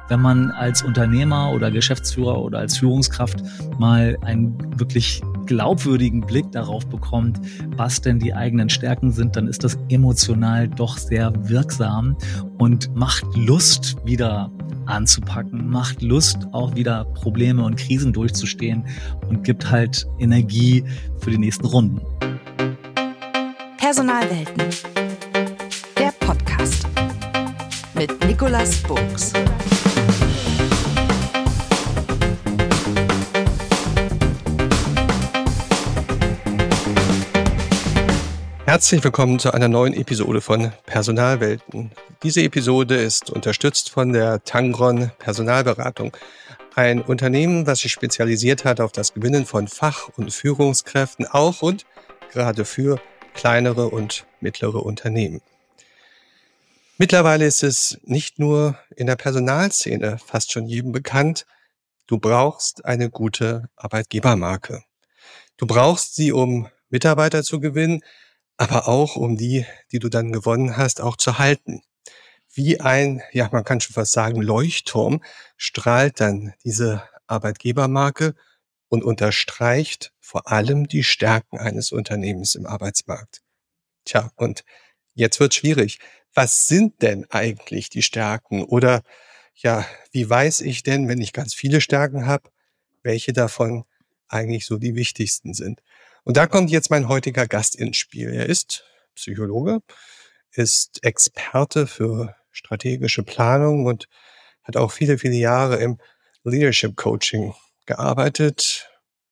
wenn man als Unternehmer oder Geschäftsführer oder als Führungskraft mal einen wirklich glaubwürdigen Blick darauf bekommt, was denn die eigenen Stärken sind, dann ist das emotional doch sehr wirksam und macht Lust, wieder anzupacken, macht Lust, auch wieder Probleme und Krisen durchzustehen und gibt halt Energie für die nächsten Runden. Personalwelten, der Podcast mit Nicolas Burks. Herzlich willkommen zu einer neuen Episode von Personalwelten. Diese Episode ist unterstützt von der Tangron Personalberatung, ein Unternehmen, das sich spezialisiert hat auf das Gewinnen von Fach- und Führungskräften, auch und gerade für kleinere und mittlere Unternehmen. Mittlerweile ist es nicht nur in der Personalszene fast schon jedem bekannt, du brauchst eine gute Arbeitgebermarke. Du brauchst sie, um Mitarbeiter zu gewinnen, aber auch um die du dann gewonnen hast, auch zu halten. Wie ein, ja, man kann schon fast sagen, Leuchtturm strahlt dann diese Arbeitgebermarke und unterstreicht vor allem die Stärken eines Unternehmens im Arbeitsmarkt. Tja, und jetzt wird's schwierig. Was sind denn eigentlich die Stärken? Oder ja, wie weiß ich denn, wenn ich ganz viele Stärken habe, welche davon eigentlich so die wichtigsten sind? Und da kommt jetzt mein heutiger Gast ins Spiel. Er ist Psychologe, ist Experte für strategische Planung und hat auch viele, viele Jahre im Leadership Coaching gearbeitet.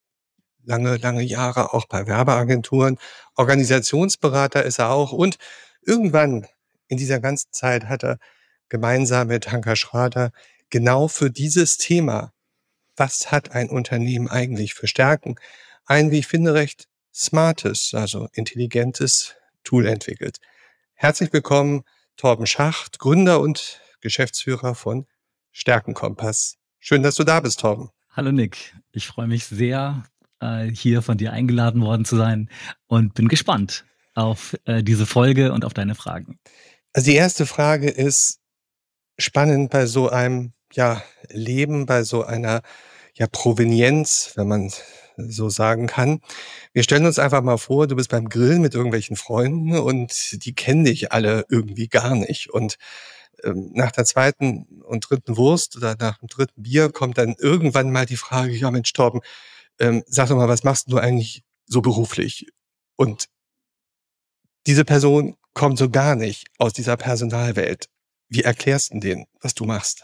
Lange Jahre auch bei Werbeagenturen. Organisationsberater ist er auch. Und irgendwann in dieser ganzen Zeit hat er gemeinsam mit Hanka Schrader genau für dieses Thema, was hat ein Unternehmen eigentlich für Stärken, ein, wie ich finde, recht smartes, also intelligentes Tool entwickelt. Herzlich willkommen, Torben Schacht, Gründer und Geschäftsführer von Stärkenkompass. Schön, dass du da bist, Torben. Hallo Nick, ich freue mich sehr, hier von dir eingeladen worden zu sein und bin gespannt auf diese Folge und auf deine Fragen. Also die erste Frage ist spannend bei so einem Leben, bei so einer Provenienz, wenn man so sagen kann. Wir stellen uns einfach mal vor, du bist beim Grillen mit irgendwelchen Freunden und die kennen dich alle irgendwie gar nicht. Und nach der zweiten und dritten Wurst oder nach dem dritten Bier kommt dann irgendwann mal die Frage, ja Mensch Torben, sag doch mal, was machst du eigentlich so beruflich? Und diese Person kommt so gar nicht aus dieser Personalwelt. Wie erklärst du denen, was du machst?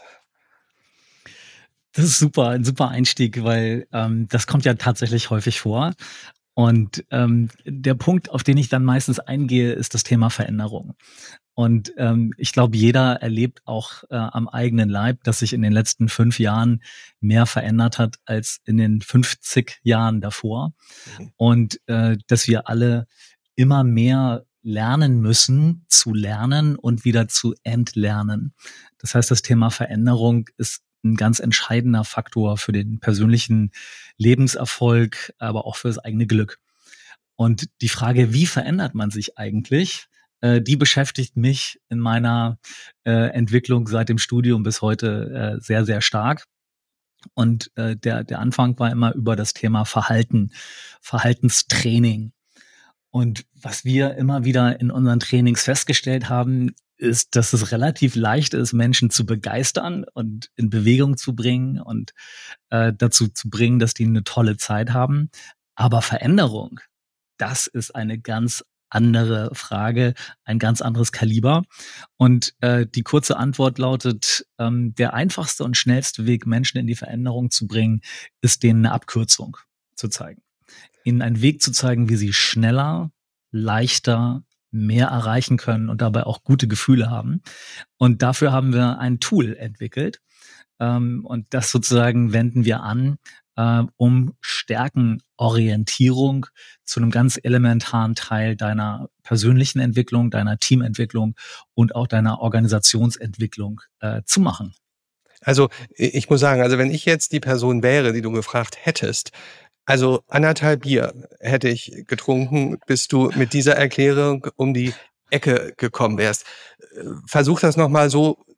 Das ist super, ein super Einstieg, weil das kommt ja tatsächlich häufig vor. Und der Punkt, auf den ich dann meistens eingehe, ist das Thema Veränderung. Und ich glaube, jeder erlebt auch am eigenen Leib, dass sich in den letzten 5 Jahren mehr verändert hat als in den 50 Jahren davor. Und dass wir alle immer mehr lernen müssen, zu lernen und wieder zu entlernen. Das heißt, das Thema Veränderung ist ein ganz entscheidender Faktor für den persönlichen Lebenserfolg, aber auch für das eigene Glück. Und die Frage, wie verändert man sich eigentlich, die beschäftigt mich in meiner Entwicklung seit dem Studium bis heute sehr, sehr stark. Und der Anfang war immer über das Thema Verhalten, Verhaltenstraining. Und was wir immer wieder in unseren Trainings festgestellt haben, ist, dass es relativ leicht ist, Menschen zu begeistern und in Bewegung zu bringen und dazu zu bringen, dass die eine tolle Zeit haben. Aber Veränderung, das ist eine ganz andere Frage, ein ganz anderes Kaliber. Und die kurze Antwort lautet, der einfachste und schnellste Weg, Menschen in die Veränderung zu bringen, ist denen eine Abkürzung zu zeigen. Ihnen einen Weg zu zeigen, wie sie schneller, leichter, mehr erreichen können und dabei auch gute Gefühle haben. Und dafür haben wir ein Tool entwickelt. Und das sozusagen wenden wir an, um Stärkenorientierung zu einem ganz elementaren Teil deiner persönlichen Entwicklung, deiner Teamentwicklung und auch deiner Organisationsentwicklung zu machen. Also ich muss sagen, also wenn ich jetzt die Person wäre, die du gefragt hättest, also 1,5 Bier hätte ich getrunken, bis du mit dieser Erklärung um die Ecke gekommen wärst. Versuch das nochmal so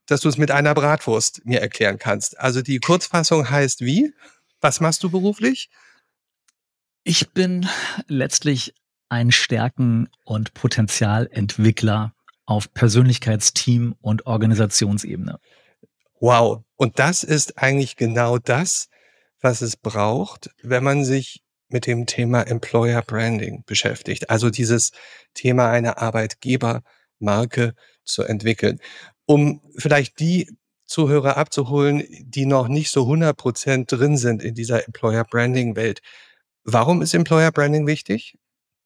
dass du es mit einer Bratwurst mir erklären kannst. Also die Kurzfassung heißt wie? Was machst du beruflich? Ich bin letztlich ein Stärken- und Potenzialentwickler auf Persönlichkeitsteam- und Organisationsebene. Wow. Und das ist eigentlich genau das, was es braucht, wenn man sich mit dem Thema Employer Branding beschäftigt. Also dieses Thema einer Arbeitgebermarke zu entwickeln. Um vielleicht die Zuhörer abzuholen, die noch nicht so 100% drin sind in dieser Employer Branding Welt. Warum ist Employer Branding wichtig?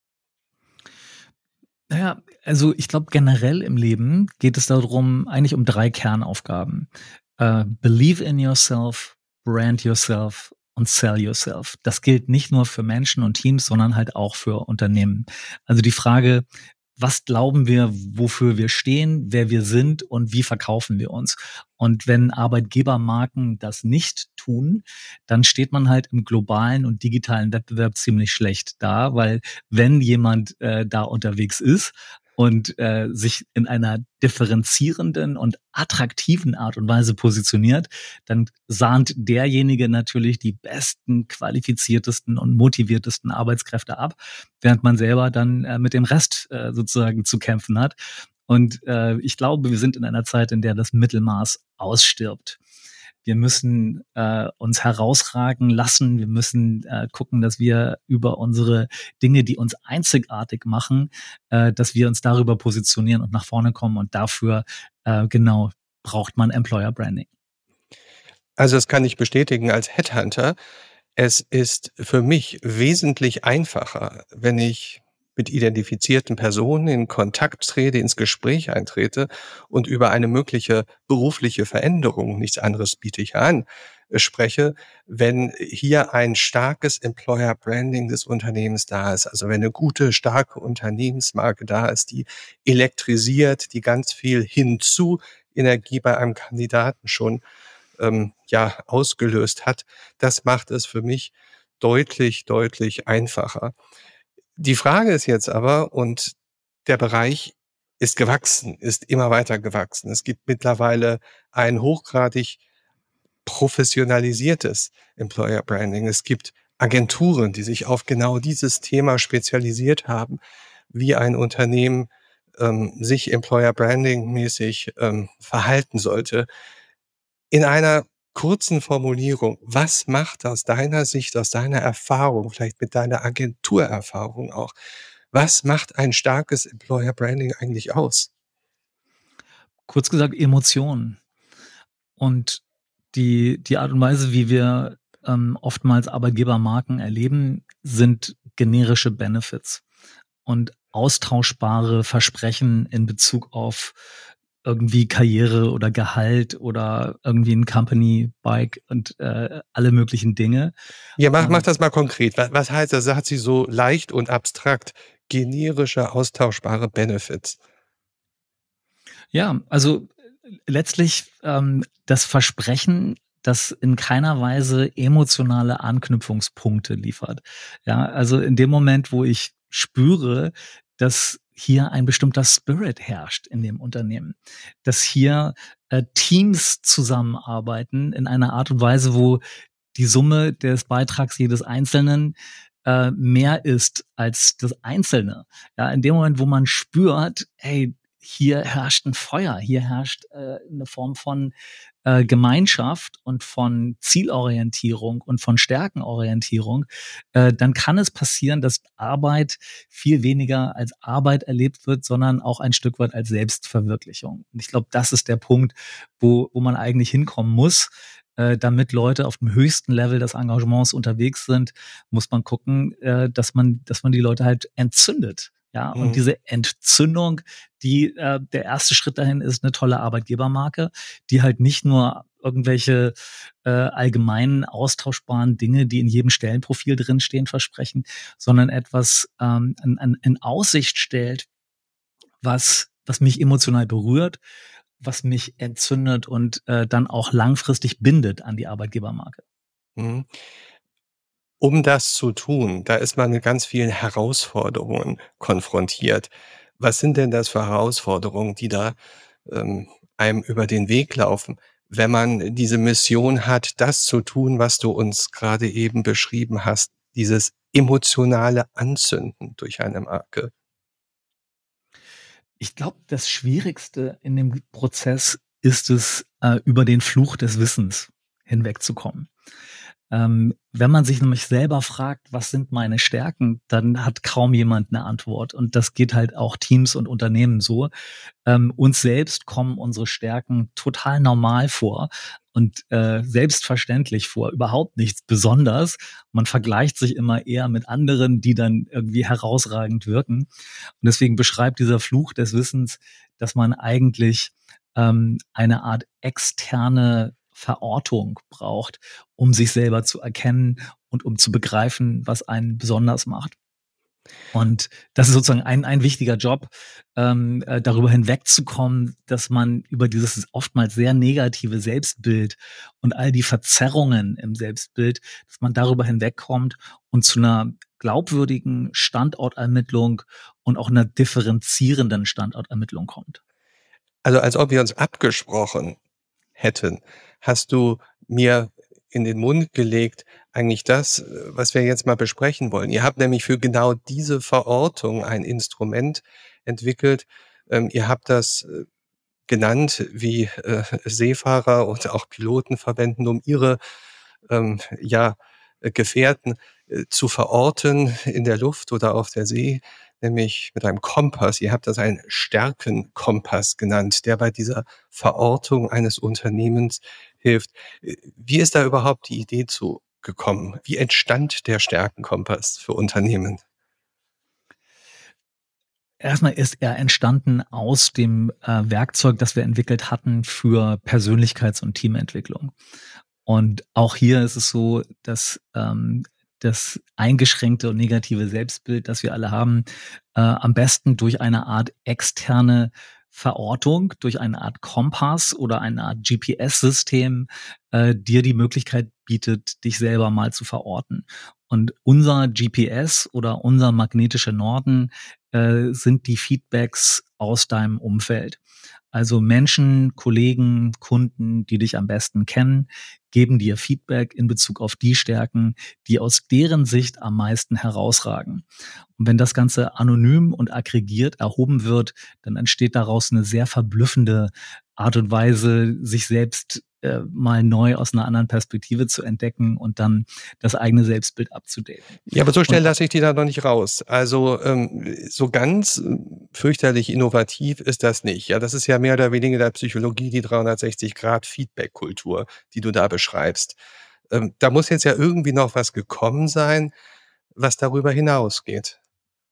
Naja, also ich glaube, generell im Leben geht es darum, eigentlich um 3 Kernaufgaben. Believe in yourself, brand yourself und sell yourself. Das gilt nicht nur für Menschen und Teams, sondern halt auch für Unternehmen. Also die Frage, was glauben wir, wofür wir stehen, wer wir sind und wie verkaufen wir uns? Und wenn Arbeitgebermarken das nicht tun, dann steht man halt im globalen und digitalen Wettbewerb ziemlich schlecht da, weil wenn jemand da unterwegs ist und sich in einer differenzierenden und attraktiven Art und Weise positioniert, dann sahnt derjenige natürlich die besten, qualifiziertesten und motiviertesten Arbeitskräfte ab, während man selber dann mit dem Rest sozusagen zu kämpfen hat. Und ich glaube, wir sind in einer Zeit, in der das Mittelmaß ausstirbt. Wir müssen uns herausragen lassen. Wir müssen gucken, dass wir über unsere Dinge, die uns einzigartig machen, dass wir uns darüber positionieren und nach vorne kommen. Und dafür genau braucht man Employer Branding. Also das kann ich bestätigen als Headhunter. Es ist für mich wesentlich einfacher, wenn ich mit identifizierten Personen in Kontakt trete, ins Gespräch eintrete und über eine mögliche berufliche Veränderung, nichts anderes biete ich an, spreche, wenn hier ein starkes Employer Branding des Unternehmens da ist. Also wenn eine gute, starke Unternehmensmarke da ist, die elektrisiert, die ganz viel hinzu Energie bei einem Kandidaten schon ausgelöst hat. Das macht es für mich deutlich, deutlich einfacher. Die Frage ist jetzt aber, und der Bereich ist gewachsen, ist immer weiter gewachsen. Es gibt mittlerweile ein hochgradig professionalisiertes Employer Branding. Es gibt Agenturen, die sich auf genau dieses Thema spezialisiert haben, wie ein Unternehmen sich Employer Branding mäßig verhalten sollte. In einer kurzen Formulierung, was macht aus deiner Sicht, aus deiner Erfahrung, vielleicht mit deiner Agenturerfahrung auch, was macht ein starkes Employer Branding eigentlich aus? Kurz gesagt, Emotionen. Und die Art und Weise, wie wir oftmals Arbeitgebermarken erleben, sind generische Benefits und austauschbare Versprechen in Bezug auf irgendwie Karriere oder Gehalt oder irgendwie ein Company Bike und alle möglichen Dinge. Ja, mach das mal konkret. Was heißt das? Sagt sie so leicht und abstrakt. Generische, austauschbare Benefits. Ja, also letztlich das Versprechen, das in keiner Weise emotionale Anknüpfungspunkte liefert. Ja, also in dem Moment, wo ich spüre, dass hier ein bestimmter Spirit herrscht in dem Unternehmen, dass hier Teams zusammenarbeiten in einer Art und Weise, wo die Summe des Beitrags jedes Einzelnen mehr ist als das Einzelne. Ja, in dem Moment, wo man spürt, hey, hier herrscht ein Feuer, hier herrscht eine Form von Gemeinschaft und von Zielorientierung und von Stärkenorientierung, dann kann es passieren, dass Arbeit viel weniger als Arbeit erlebt wird, sondern auch ein Stück weit als Selbstverwirklichung. Und ich glaube, das ist der Punkt, wo man eigentlich hinkommen muss. Damit Leute auf dem höchsten Level des Engagements unterwegs sind, muss man gucken, dass man die Leute halt entzündet. Ja, und diese Entzündung, der erste Schritt dahin ist eine tolle Arbeitgebermarke, die halt nicht nur irgendwelche allgemeinen austauschbaren Dinge, die in jedem Stellenprofil drinstehen, versprechen, sondern etwas in Aussicht stellt, was mich emotional berührt, was mich entzündet und dann auch langfristig bindet an die Arbeitgebermarke. Mhm. Um das zu tun, da ist man mit ganz vielen Herausforderungen konfrontiert. Was sind denn das für Herausforderungen, die da einem über den Weg laufen, wenn man diese Mission hat, das zu tun, was du uns gerade eben beschrieben hast, dieses emotionale Anzünden durch eine Marke? Ich glaube, das Schwierigste in dem Prozess ist es, über den Fluch des Wissens hinwegzukommen. Wenn man sich nämlich selber fragt: „Was sind meine Stärken?", dann hat kaum jemand 'ne Antwort. Und das geht halt auch Teams und Unternehmen so. Uns selbst kommen unsere Stärken total normal vor und, selbstverständlich vor, überhaupt nichts besonders. Man vergleicht sich immer eher mit anderen, die dann irgendwie herausragend wirken. Und deswegen beschreibt dieser Fluch des Wissens, dass man eigentlich, eine Art externe Verortung braucht, um sich selber zu erkennen und um zu begreifen, was einen besonders macht. Und das ist sozusagen ein wichtiger Job, darüber hinwegzukommen, dass man über dieses oftmals sehr negative Selbstbild und all die Verzerrungen im Selbstbild, dass man darüber hinwegkommt und zu einer glaubwürdigen Standortermittlung und auch einer differenzierenden Standortermittlung kommt. Also, als ob wir uns abgesprochen hätten, hast du mir in den Mund gelegt, eigentlich das, was wir jetzt mal besprechen wollen. Ihr habt nämlich für genau diese Verortung ein Instrument entwickelt. Ihr habt das genannt, wie Seefahrer und auch Piloten verwenden, um ihre ja, Gefährten zu verorten in der Luft oder auf der See, nämlich mit einem Kompass. Ihr habt das einen Stärkenkompass genannt, der bei dieser Verortung eines Unternehmens hilft. Wie ist da überhaupt die Idee zu gekommen? Wie entstand der Stärkenkompass für Unternehmen? Erstmal ist er entstanden aus dem, Werkzeug, das wir entwickelt hatten für Persönlichkeits und Teamentwicklung. Und auch hier ist es so, dass, das eingeschränkte und negative Selbstbild, das wir alle haben, am besten durch eine Art externe Verortung, durch eine Art Kompass oder eine Art GPS-System, dir die Möglichkeit bietet, dich selber mal zu verorten. Und unser GPS oder unser magnetischer Norden, sind die Feedbacks aus deinem Umfeld. Also Menschen, Kollegen, Kunden, die dich am besten kennen, geben dir Feedback in Bezug auf die Stärken, die aus deren Sicht am meisten herausragen. Und wenn das Ganze anonym und aggregiert erhoben wird, dann entsteht daraus eine sehr verblüffende Art und Weise, sich selbst mal neu aus einer anderen Perspektive zu entdecken und dann das eigene Selbstbild abzudaten. Ja, aber so schnell Und lasse ich die da noch nicht raus. Also, so ganz fürchterlich innovativ ist das nicht. Ja, das ist ja mehr oder weniger der Psychologie, die 360-Grad-Feedback-Kultur, die du da beschreibst. Da muss jetzt ja irgendwie noch was gekommen sein, was darüber hinausgeht.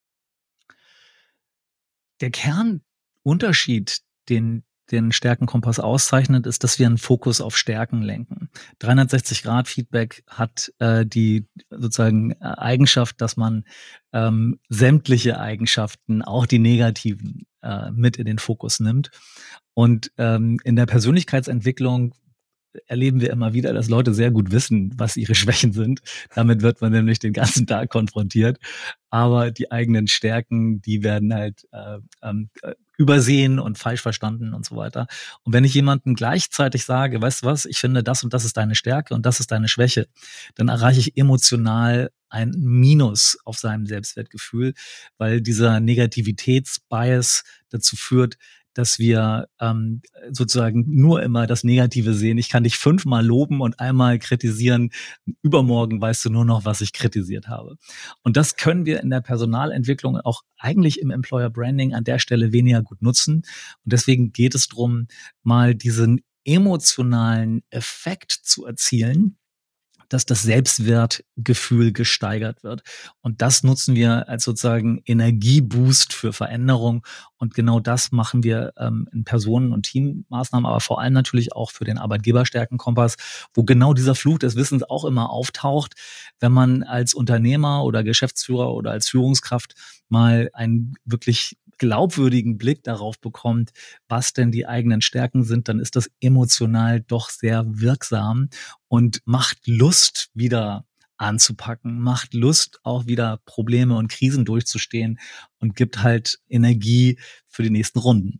der Kernunterschied, den Stärkenkompass auszeichnet, ist, dass wir einen Fokus auf Stärken lenken. 360-Grad-Feedback hat die sozusagen Eigenschaft, dass man sämtliche Eigenschaften, auch die negativen, mit in den Fokus nimmt. Und in der Persönlichkeitsentwicklung erleben wir immer wieder, dass Leute sehr gut wissen, was ihre Schwächen sind. Damit wird man nämlich den ganzen Tag konfrontiert. Aber die eigenen Stärken, die werden halt übersehen und falsch verstanden und so weiter. Und wenn ich jemandem gleichzeitig sage, weißt du was, ich finde, das und das ist deine Stärke und das ist deine Schwäche, dann erreiche ich emotional ein Minus auf seinem Selbstwertgefühl, weil dieser Negativitätsbias dazu führt, dass wir sozusagen nur immer das Negative sehen. Ich kann dich 5-mal loben und einmal kritisieren. Übermorgen weißt du nur noch, was ich kritisiert habe. Und das können wir in der Personalentwicklung auch eigentlich im Employer Branding an der Stelle weniger gut nutzen. Und deswegen geht es darum, mal diesen emotionalen Effekt zu erzielen, dass das Selbstwertgefühl gesteigert wird. Und das nutzen wir als sozusagen Energieboost für Veränderung. Und genau das machen wir in Personen- und Teammaßnahmen, aber vor allem natürlich auch für den Arbeitgeberstärkenkompass, wo genau dieser Fluch des Wissens auch immer auftaucht, wenn man als Unternehmer oder Geschäftsführer oder als Führungskraft mal einen wirklich glaubwürdigen Blick darauf bekommt, was denn die eigenen Stärken sind, dann ist das emotional doch sehr wirksam und macht Lust, wieder anzupacken, macht Lust, auch wieder Probleme und Krisen durchzustehen und gibt halt Energie für die nächsten Runden.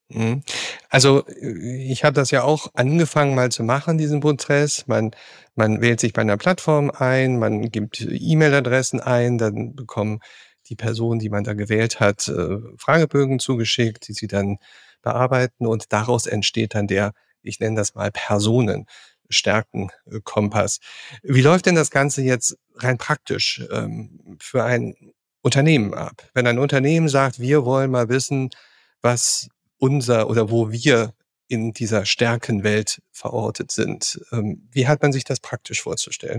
Mhm. Also, ich habe das ja auch angefangen mal zu machen, diesen Prozess. Man wählt sich bei einer Plattform ein, man gibt E-Mail-Adressen ein, dann bekommen die Personen, die man da gewählt hat, Fragebögen zugeschickt, die sie dann bearbeiten und daraus entsteht dann der, ich nenne das mal Personenstärken-Kompass. Wie läuft denn das Ganze jetzt rein praktisch, für ein Unternehmen ab? Wenn ein Unternehmen sagt: „Wir wollen mal wissen, was unser oder wo wir in dieser Stärkenwelt verortet sind. Wie hat man sich das praktisch vorzustellen?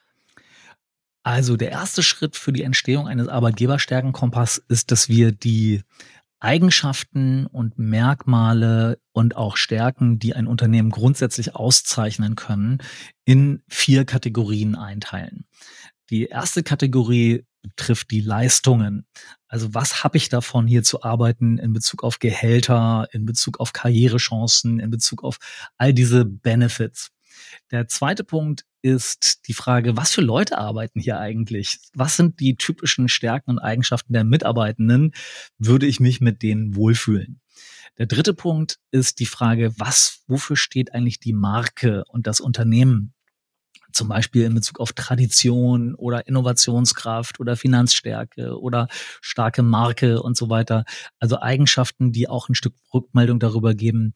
Also, der erste Schritt für die Entstehung eines Arbeitgeberstärkenkompass ist, dass wir die Eigenschaften und Merkmale und auch Stärken, die ein Unternehmen grundsätzlich auszeichnen können, in 4 Kategorien einteilen. Die erste Kategorie betrifft die Leistungen. Also, was habe ich davon, hier zu arbeiten in Bezug auf Gehälter, in Bezug auf Karrierechancen, in Bezug auf all diese Benefits? Der zweite Punkt ist die Frage, was für Leute arbeiten hier eigentlich? Was sind die typischen Stärken und Eigenschaften der Mitarbeitenden? Würde ich mich mit denen wohlfühlen? Der dritte Punkt ist die Frage, wofür steht eigentlich die Marke und das Unternehmen? Zum Beispiel in Bezug auf Tradition oder Innovationskraft oder Finanzstärke oder starke Marke und so weiter. Also Eigenschaften, die auch ein Stück Rückmeldung darüber geben,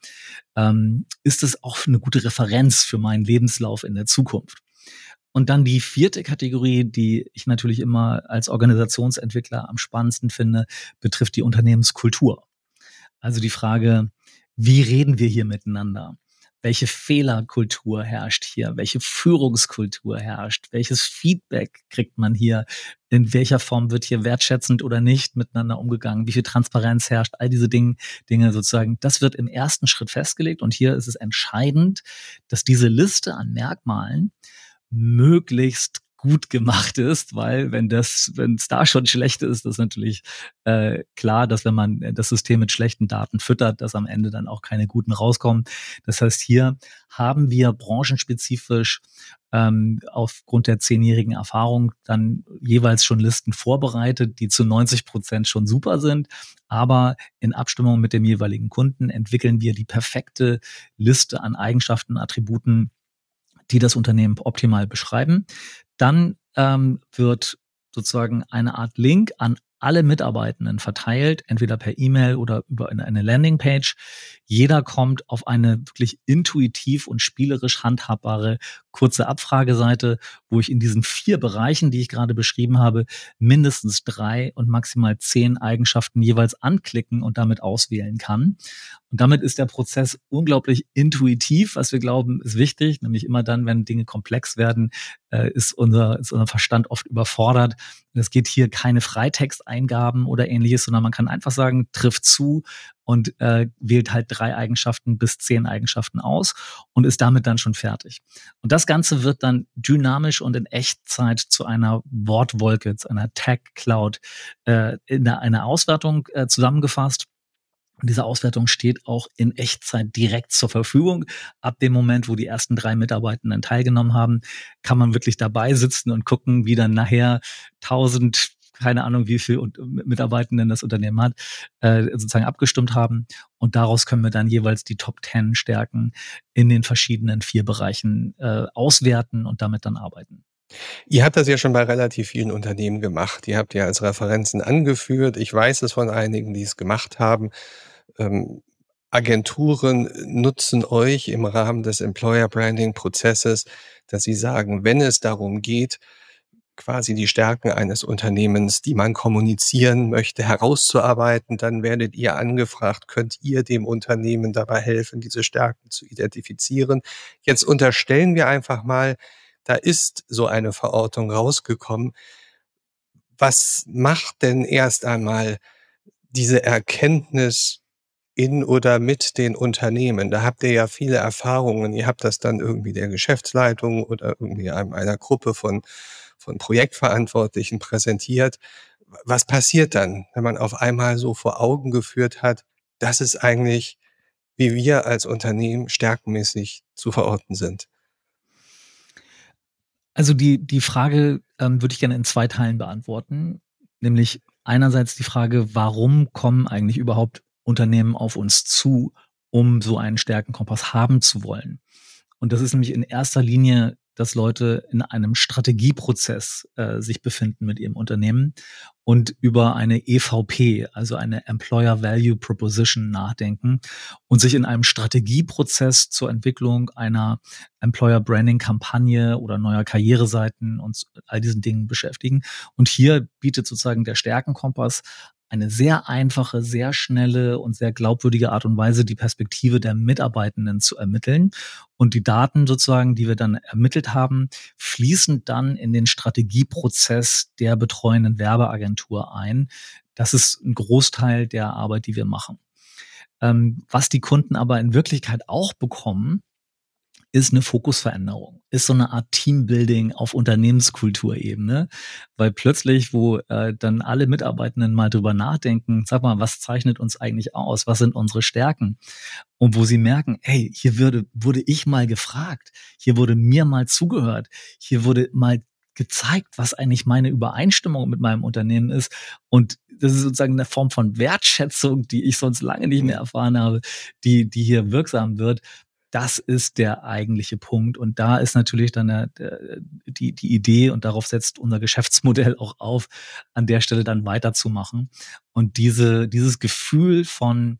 ist es auch eine gute Referenz für meinen Lebenslauf in der Zukunft? Und dann die vierte Kategorie, die ich natürlich immer als Organisationsentwickler am spannendsten finde, betrifft die Unternehmenskultur. Also die Frage, wie reden wir hier miteinander? Welche Fehlerkultur herrscht hier? Welche Führungskultur herrscht? Welches Feedback kriegt man hier? In welcher Form wird hier wertschätzend oder nicht miteinander umgegangen? Wie viel Transparenz herrscht? All diese Dinge sozusagen, das wird im ersten Schritt festgelegt. Und hier ist es entscheidend, dass diese Liste an Merkmalen möglichst gut gemacht ist, weil wenn es da schon schlecht ist, ist natürlich klar, dass wenn man das System mit schlechten Daten füttert, dass am Ende dann auch keine guten rauskommen. Das heißt, hier haben wir branchenspezifisch aufgrund der 10-jährigen Erfahrung dann jeweils schon Listen vorbereitet, die zu 90% schon super sind. Aber in Abstimmung mit dem jeweiligen Kunden entwickeln wir die perfekte Liste an Eigenschaften, Attributen, die das Unternehmen optimal beschreiben. Dann wird sozusagen eine Art Link an alle Mitarbeitenden verteilt, entweder per E-Mail oder über eine Landingpage. Jeder kommt auf eine wirklich intuitiv und spielerisch handhabbare kurze Abfrageseite, wo ich in diesen 4 Bereichen, die ich gerade beschrieben habe, mindestens 3 und maximal 10 Eigenschaften jeweils anklicken und damit auswählen kann. Und damit ist der Prozess unglaublich intuitiv, was wir glauben, ist wichtig, nämlich immer dann, wenn Dinge komplex werden, ist unser Verstand oft überfordert. Es geht hier keine Freitexteingaben oder ähnliches, sondern man kann einfach sagen, trifft zu und wählt halt 3 Eigenschaften bis 10 Eigenschaften aus und ist damit dann schon fertig. Und das Ganze wird dann dynamisch und in Echtzeit zu einer Wortwolke, zu einer Tag-Cloud in einer Auswertung zusammengefasst. Und diese Auswertung steht auch in Echtzeit direkt zur Verfügung. Ab dem Moment, wo die ersten 3 Mitarbeitenden teilgenommen haben, kann man wirklich dabei sitzen und gucken, wie dann nachher 1000, keine Ahnung, wie viel Mitarbeitenden das Unternehmen hat, sozusagen abgestimmt haben. Und daraus können wir dann jeweils die Top 10 Stärken in den verschiedenen 4 Bereichen auswerten und damit dann arbeiten. Ihr habt das ja schon bei relativ vielen Unternehmen gemacht. Ihr habt ja als Referenzen angeführt. Ich weiß es von einigen, die es gemacht haben. Ähm, Agenturen nutzen euch im Rahmen des Employer Branding Prozesses, dass sie sagen, wenn es darum geht, quasi die Stärken eines Unternehmens, die man kommunizieren möchte, herauszuarbeiten, dann werdet ihr angefragt, könnt ihr dem Unternehmen dabei helfen, diese Stärken zu identifizieren. Jetzt unterstellen wir einfach mal, da ist so eine Verortung rausgekommen. Was macht denn erst einmal diese Erkenntnis in oder mit den Unternehmen? Da habt ihr ja viele Erfahrungen. Ihr habt das dann irgendwie der Geschäftsleitung oder irgendwie einer Gruppe von Projektverantwortlichen präsentiert. Was passiert dann, wenn man auf einmal so vor Augen geführt hat, das ist eigentlich, wie wir als Unternehmen stärkenmäßig zu verorten sind? Also die Frage würde ich gerne in 2 Teilen beantworten. Nämlich einerseits die Frage, warum kommen eigentlich überhaupt Unternehmen auf uns zu, um so einen Stärkenkompass haben zu wollen. Und das ist nämlich in erster Linie, dass Leute in einem Strategieprozess sich befinden mit ihrem Unternehmen und über eine EVP, also eine Employer Value Proposition, nachdenken und sich in einem Strategieprozess zur Entwicklung einer Employer Branding Kampagne oder neuer Karriereseiten und all diesen Dingen beschäftigen. Und hier bietet sozusagen der Stärkenkompass eine sehr einfache, sehr schnelle und sehr glaubwürdige Art und Weise, die Perspektive der Mitarbeitenden zu ermitteln. Und die Daten sozusagen, die wir dann ermittelt haben, fließen dann in den Strategieprozess der betreuenden Werbeagentur ein. Das ist ein Großteil der Arbeit, die wir machen. Was die Kunden aber in Wirklichkeit auch bekommen, ist eine Fokusveränderung, ist so eine Art Teambuilding auf Unternehmenskulturebene, weil plötzlich, wo dann alle Mitarbeitenden mal drüber nachdenken, sag mal, was zeichnet uns eigentlich aus, was sind unsere Stärken, und wo sie merken, hey, hier wurde ich mal gefragt, hier wurde mir mal zugehört, hier wurde mal gezeigt, was eigentlich meine Übereinstimmung mit meinem Unternehmen ist, und das ist sozusagen eine Form von Wertschätzung, die ich sonst lange nicht mehr erfahren habe, die hier wirksam wird. Das ist der eigentliche Punkt. Und da ist natürlich dann die Idee, und darauf setzt unser Geschäftsmodell auch auf, an der Stelle dann weiterzumachen. Und dieses Gefühl von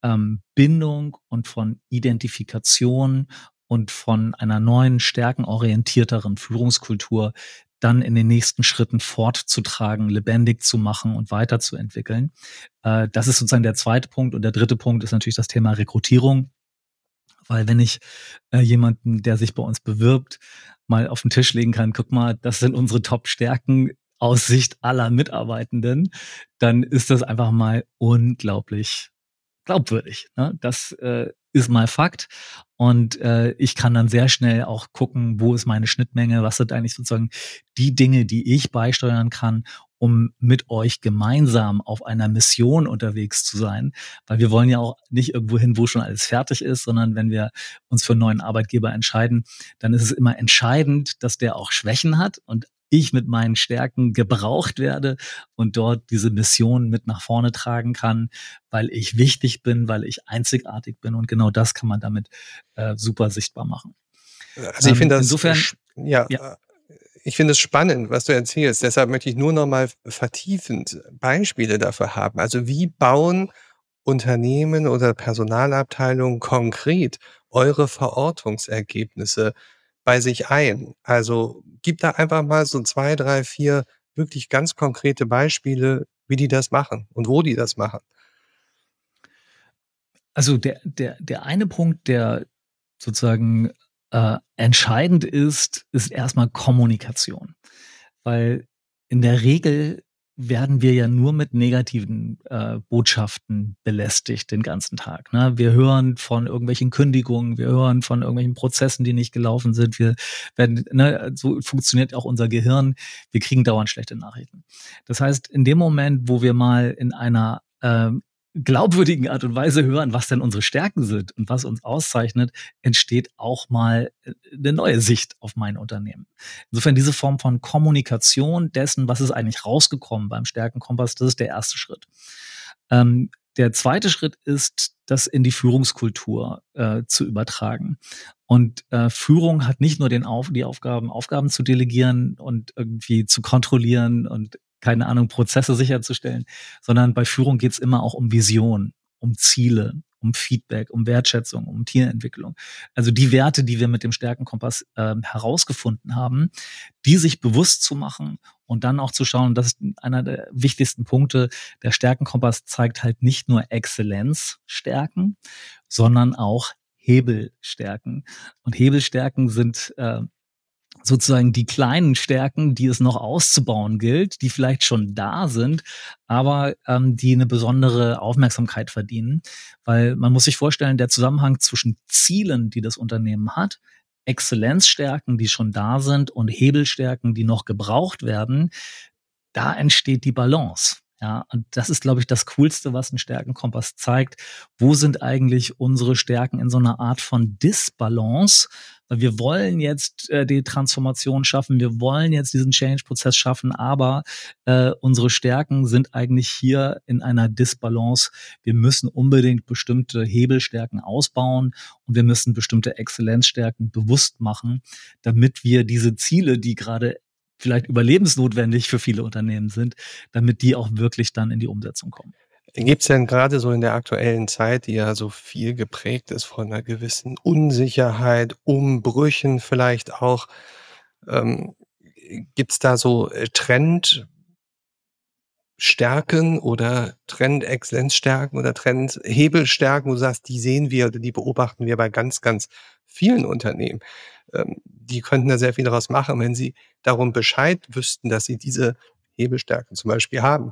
Bindung und von Identifikation und von einer neuen, stärkenorientierteren Führungskultur dann in den nächsten Schritten fortzutragen, lebendig zu machen und weiterzuentwickeln. Das ist sozusagen der zweite Punkt. Und der dritte Punkt ist natürlich das Thema Rekrutierung. Weil wenn ich jemanden, der sich bei uns bewirbt, mal auf den Tisch legen kann, guck mal, das sind unsere Top-Stärken aus Sicht aller Mitarbeitenden, dann ist das einfach mal unglaublich glaubwürdig. Ne? Das ist mal Fakt. Und ich kann dann sehr schnell auch gucken, wo ist meine Schnittmenge, was sind eigentlich sozusagen die Dinge, die ich beisteuern kann, um mit euch gemeinsam auf einer Mission unterwegs zu sein. Weil wir wollen ja auch nicht irgendwo hin, wo schon alles fertig ist, sondern wenn wir uns für einen neuen Arbeitgeber entscheiden, dann ist es immer entscheidend, dass der auch Schwächen hat und ich mit meinen Stärken gebraucht werde und dort diese Mission mit nach vorne tragen kann, weil ich wichtig bin, weil ich einzigartig bin, und genau das kann man damit super sichtbar machen. Also ich finde das insofern, ja, ja. Ich finde es spannend, was du erzählst. Deshalb möchte ich nur noch mal vertiefend Beispiele dafür haben. Also wie bauen Unternehmen oder Personalabteilungen konkret eure Verortungsergebnisse bei sich ein? Also gib da einfach mal so 2, 3, 4 wirklich ganz konkrete Beispiele, wie die das machen und wo die das machen. Also der eine Punkt, der sozusagen entscheidend ist erstmal Kommunikation. Weil in der Regel werden wir ja nur mit negativen Botschaften belästigt den ganzen Tag. Ne? Wir hören von irgendwelchen Kündigungen, wir hören von irgendwelchen Prozessen, die nicht gelaufen sind. Wir werden, ne, so funktioniert auch unser Gehirn. Wir kriegen dauernd schlechte Nachrichten. Das heißt, in dem Moment, wo wir mal in einer glaubwürdigen Art und Weise hören, was denn unsere Stärken sind und was uns auszeichnet, entsteht auch mal eine neue Sicht auf mein Unternehmen. Insofern diese Form von Kommunikation dessen, was ist eigentlich rausgekommen beim Stärkenkompass, das ist der erste Schritt. Der zweite Schritt ist, das in die Führungskultur zu übertragen. Und Führung hat nicht nur die Aufgaben zu delegieren und irgendwie zu kontrollieren und keine Ahnung, Prozesse sicherzustellen, sondern bei Führung geht es immer auch um Vision, um Ziele, um Feedback, um Wertschätzung, um Teamentwicklung. Also die Werte, die wir mit dem Stärkenkompass herausgefunden haben, die sich bewusst zu machen und dann auch zu schauen, das ist einer der wichtigsten Punkte, der Stärkenkompass zeigt halt nicht nur Exzellenzstärken, sondern auch Hebelstärken. Und Hebelstärken sind sozusagen die kleinen Stärken, die es noch auszubauen gilt, die vielleicht schon da sind, aber die eine besondere Aufmerksamkeit verdienen. Weil man muss sich vorstellen, der Zusammenhang zwischen Zielen, die das Unternehmen hat, Exzellenzstärken, die schon da sind, und Hebelstärken, die noch gebraucht werden, da entsteht die Balance. Ja, und das ist, glaube ich, das Coolste, was ein Stärkenkompass zeigt. Wo sind eigentlich unsere Stärken in so einer Art von Disbalance? Weil wir wollen jetzt die Transformation schaffen, wir wollen jetzt diesen Change-Prozess schaffen, aber unsere Stärken sind eigentlich hier in einer Disbalance. Wir müssen unbedingt bestimmte Hebelstärken ausbauen und wir müssen bestimmte Exzellenzstärken bewusst machen, damit wir diese Ziele, die gerade vielleicht überlebensnotwendig für viele Unternehmen sind, damit die auch wirklich dann in die Umsetzung kommen. Gibt es denn gerade so in der aktuellen Zeit, die ja so viel geprägt ist von einer gewissen Unsicherheit, Umbrüchen vielleicht auch, gibt es da so Trendstärken oder Trendexzellenzstärken oder Trendhebelstärken, wo du sagst, die sehen wir oder die beobachten wir bei ganz, ganz vielen Unternehmen. Die könnten da sehr viel daraus machen, wenn sie darum Bescheid wüssten, dass sie diese Hebelstärken zum Beispiel haben.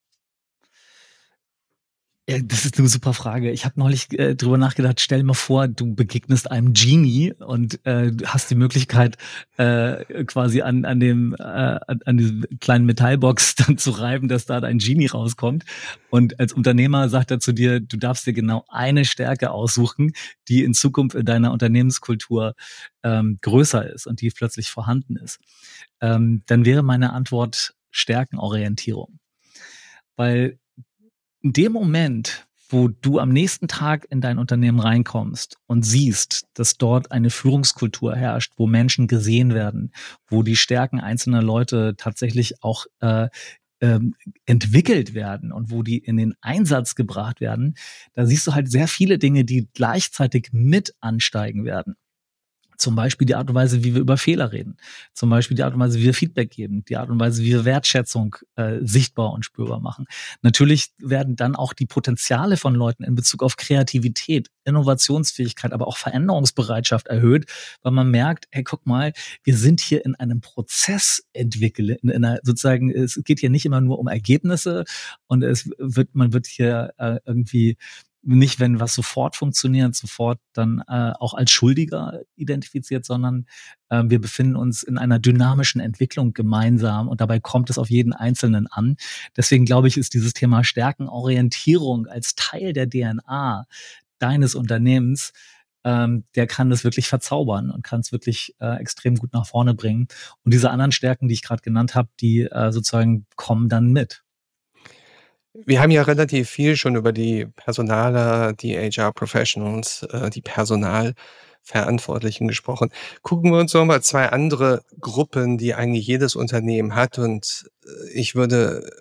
Ja, das ist eine super Frage. Ich habe neulich drüber nachgedacht, stell dir mal vor, du begegnest einem Genie und hast die Möglichkeit, quasi an diesem kleinen Metallbox dann zu reiben, dass da ein Genie rauskommt. Und als Unternehmer sagt er zu dir, du darfst dir genau eine Stärke aussuchen, die in Zukunft in deiner Unternehmenskultur größer ist und die plötzlich vorhanden ist. Dann wäre meine Antwort Stärkenorientierung. Weil in dem Moment, wo du am nächsten Tag in dein Unternehmen reinkommst und siehst, dass dort eine Führungskultur herrscht, wo Menschen gesehen werden, wo die Stärken einzelner Leute tatsächlich auch entwickelt werden und wo die in den Einsatz gebracht werden, da siehst du halt sehr viele Dinge, die gleichzeitig mit ansteigen werden. Zum Beispiel die Art und Weise, wie wir über Fehler reden. Zum Beispiel die Art und Weise, wie wir Feedback geben. Die Art und Weise, wie wir Wertschätzung sichtbar und spürbar machen. Natürlich werden dann auch die Potenziale von Leuten in Bezug auf Kreativität, Innovationsfähigkeit, aber auch Veränderungsbereitschaft erhöht, weil man merkt, hey, guck mal, wir sind hier in einem Prozess entwickelt, sozusagen, es geht hier nicht immer nur um Ergebnisse und man wird hier irgendwie nicht, wenn was sofort funktioniert, sofort dann auch als Schuldiger identifiziert, sondern wir befinden uns in einer dynamischen Entwicklung gemeinsam und dabei kommt es auf jeden Einzelnen an. Deswegen glaube ich, ist dieses Thema Stärkenorientierung als Teil der DNA deines Unternehmens, der kann das wirklich verzaubern und kann es wirklich extrem gut nach vorne bringen. Und diese anderen Stärken, die ich gerade genannt habe, die sozusagen kommen dann mit. Wir haben ja relativ viel schon über die Personaler, die HR-Professionals, die Personalverantwortlichen gesprochen. Gucken wir uns noch mal 2 andere Gruppen, die eigentlich jedes Unternehmen hat. Und ich würde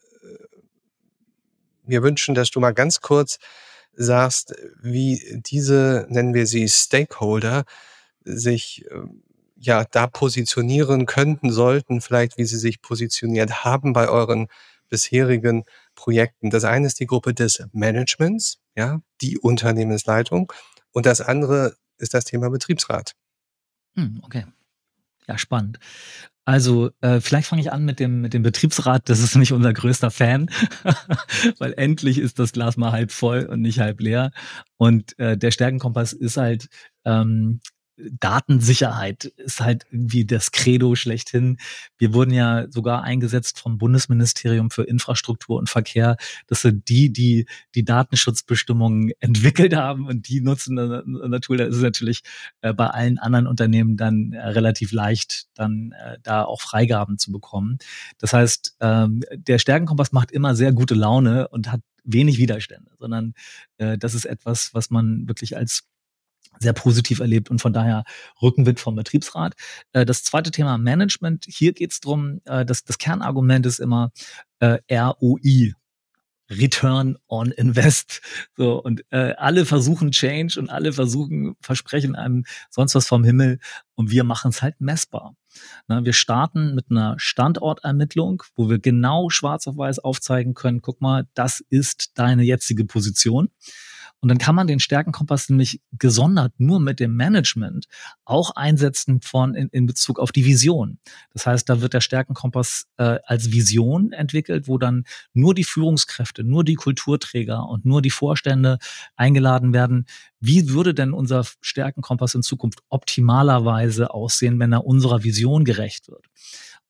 mir wünschen, dass du mal ganz kurz sagst, wie diese, nennen wir sie Stakeholder, sich da positionieren könnten, sollten, vielleicht wie sie sich positioniert haben bei euren bisherigen Projekten. Das eine ist die Gruppe des Managements, ja, die Unternehmensleitung. Und das andere ist das Thema Betriebsrat. Okay. Ja, spannend. Also, vielleicht fange ich an mit dem Betriebsrat. Das ist nämlich unser größter Fan, weil endlich ist das Glas mal halb voll und nicht halb leer. Und der Stärkenkompass ist halt Datensicherheit ist halt irgendwie das Credo schlechthin. Wir wurden ja sogar eingesetzt vom Bundesministerium für Infrastruktur und Verkehr. Das sind die Datenschutzbestimmungen entwickelt haben und die nutzen ein Tool. Da ist es natürlich bei allen anderen Unternehmen dann relativ leicht, dann da auch Freigaben zu bekommen. Das heißt, der Stärkenkompass macht immer sehr gute Laune und hat wenig Widerstände, sondern das ist etwas, was man wirklich als sehr positiv erlebt und von daher Rückenwind vom Betriebsrat. Das zweite Thema Management. Hier geht es darum, das Kernargument ist immer ROI. Return on Invest. So, und alle versuchen Change und alle versprechen einem sonst was vom Himmel und wir machen es halt messbar. Na, wir starten mit einer Standortermittlung, wo wir genau schwarz auf weiß aufzeigen können, guck mal, das ist deine jetzige Position. Und dann kann man den Stärkenkompass nämlich gesondert nur mit dem Management auch einsetzen in Bezug auf die Vision. Das heißt, da wird der Stärkenkompass als Vision entwickelt, wo dann nur die Führungskräfte, nur die Kulturträger und nur die Vorstände eingeladen werden. Wie würde denn unser Stärkenkompass in Zukunft optimalerweise aussehen, wenn er unserer Vision gerecht wird?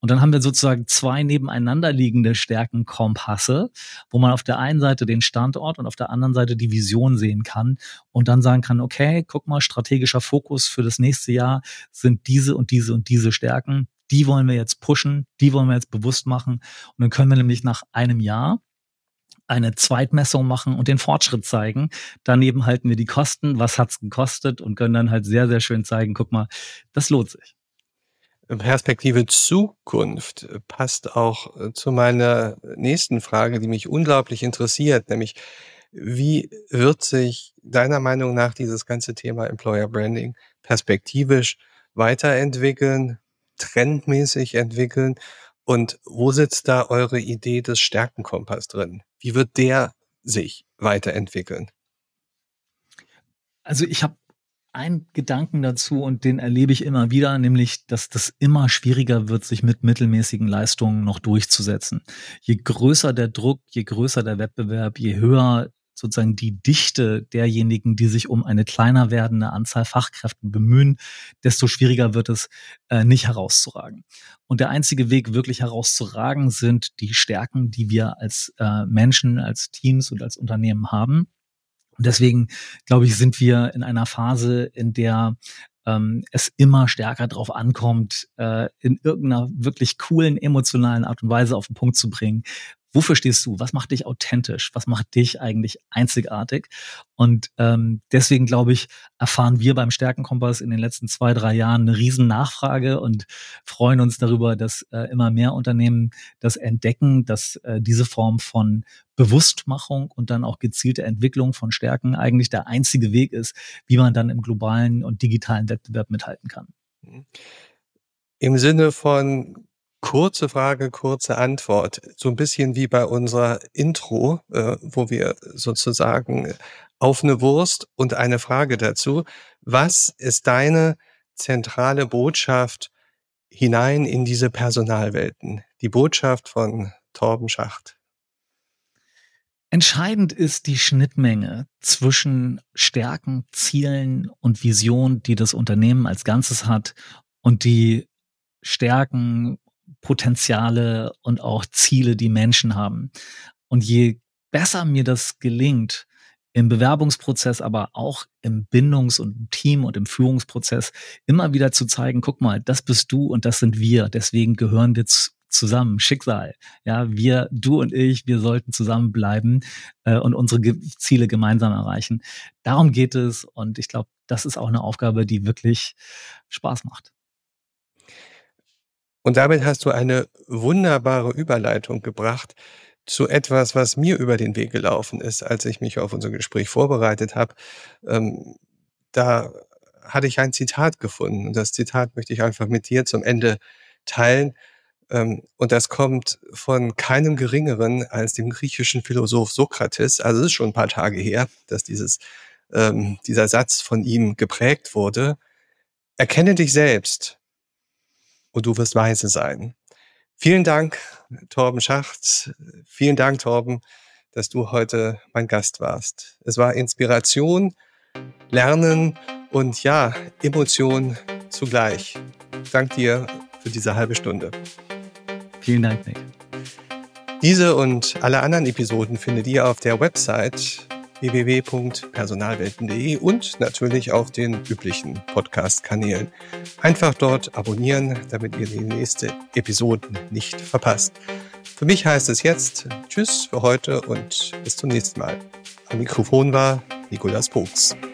Und dann haben wir sozusagen 2 nebeneinander liegende Stärkenkompasse, wo man auf der einen Seite den Standort und auf der anderen Seite die Vision sehen kann und dann sagen kann, okay, guck mal, strategischer Fokus für das nächste Jahr sind diese und diese und diese Stärken. Die wollen wir jetzt pushen, die wollen wir jetzt bewusst machen. Und dann können wir nämlich nach einem Jahr eine Zweitmessung machen und den Fortschritt zeigen. Daneben halten wir die Kosten, was hat's gekostet und können dann halt sehr, sehr schön zeigen, guck mal, das lohnt sich. Perspektive Zukunft passt auch zu meiner nächsten Frage, die mich unglaublich interessiert, nämlich wie wird sich deiner Meinung nach dieses ganze Thema Employer Branding perspektivisch weiterentwickeln, trendmäßig entwickeln und wo sitzt da eure Idee des Stärkenkompass drin? Wie wird der sich weiterentwickeln? Also ich habe einen Gedanken dazu und den erlebe ich immer wieder, nämlich, dass das immer schwieriger wird, sich mit mittelmäßigen Leistungen noch durchzusetzen. Je größer der Druck, je größer der Wettbewerb, je höher sozusagen die Dichte derjenigen, die sich um eine kleiner werdende Anzahl Fachkräften bemühen, desto schwieriger wird es, nicht herauszuragen. Und der einzige Weg, wirklich herauszuragen, sind die Stärken, die wir als Menschen, als Teams und als Unternehmen haben. Und deswegen, glaube ich, sind wir in einer Phase, in der es immer stärker darauf ankommt, in irgendeiner wirklich coolen, emotionalen Art und Weise auf den Punkt zu bringen. Wofür stehst du? Was macht dich authentisch? Was macht dich eigentlich einzigartig? Und deswegen, glaube ich, erfahren wir beim Stärkenkompass in den letzten 2, 3 Jahren eine riesen Nachfrage und freuen uns darüber, dass immer mehr Unternehmen das entdecken, dass diese Form von Bewusstmachung und dann auch gezielte Entwicklung von Stärken eigentlich der einzige Weg ist, wie man dann im globalen und digitalen Wettbewerb mithalten kann. Im Sinne von kurze Frage, kurze Antwort, so ein bisschen wie bei unserer Intro, wo wir sozusagen auf eine Wurst und eine Frage dazu. Was ist deine zentrale Botschaft hinein in diese Personalwelten? Die Botschaft von Torben Schacht. Entscheidend ist die Schnittmenge zwischen Stärken, Zielen und Vision, die das Unternehmen als Ganzes hat und die Stärken, Potenziale und auch Ziele, die Menschen haben. Und je besser mir das gelingt, im Bewerbungsprozess, aber auch im Bindungs- und im Team- und im Führungsprozess immer wieder zu zeigen, guck mal, das bist du und das sind wir, deswegen gehören wir zusammen, Schicksal. Ja, du und ich, wir sollten zusammenbleiben und unsere Ziele gemeinsam erreichen. Darum geht es und ich glaube, das ist auch eine Aufgabe, die wirklich Spaß macht. Und damit hast du eine wunderbare Überleitung gebracht zu etwas, was mir über den Weg gelaufen ist, als ich mich auf unser Gespräch vorbereitet habe. Da hatte ich ein Zitat gefunden und das Zitat möchte ich einfach mit dir zum Ende teilen. Und das kommt von keinem Geringeren als dem griechischen Philosoph Sokrates. Also es ist schon ein paar Tage her, dass dieser Satz von ihm geprägt wurde. Erkenne dich selbst und du wirst weise sein. Vielen Dank, Torben Schacht. Vielen Dank, Torben, dass du heute mein Gast warst. Es war Inspiration, Lernen und ja, Emotion zugleich. Dank dir für diese halbe Stunde. Vielen Dank, Nick. Diese und alle anderen Episoden findet ihr auf der Website www.personalwelten.de und natürlich auf den üblichen Podcast-Kanälen. Einfach dort abonnieren, damit ihr die nächste Episode nicht verpasst. Für mich heißt es jetzt Tschüss für heute und bis zum nächsten Mal. Am Mikrofon war Nicolas Bogs.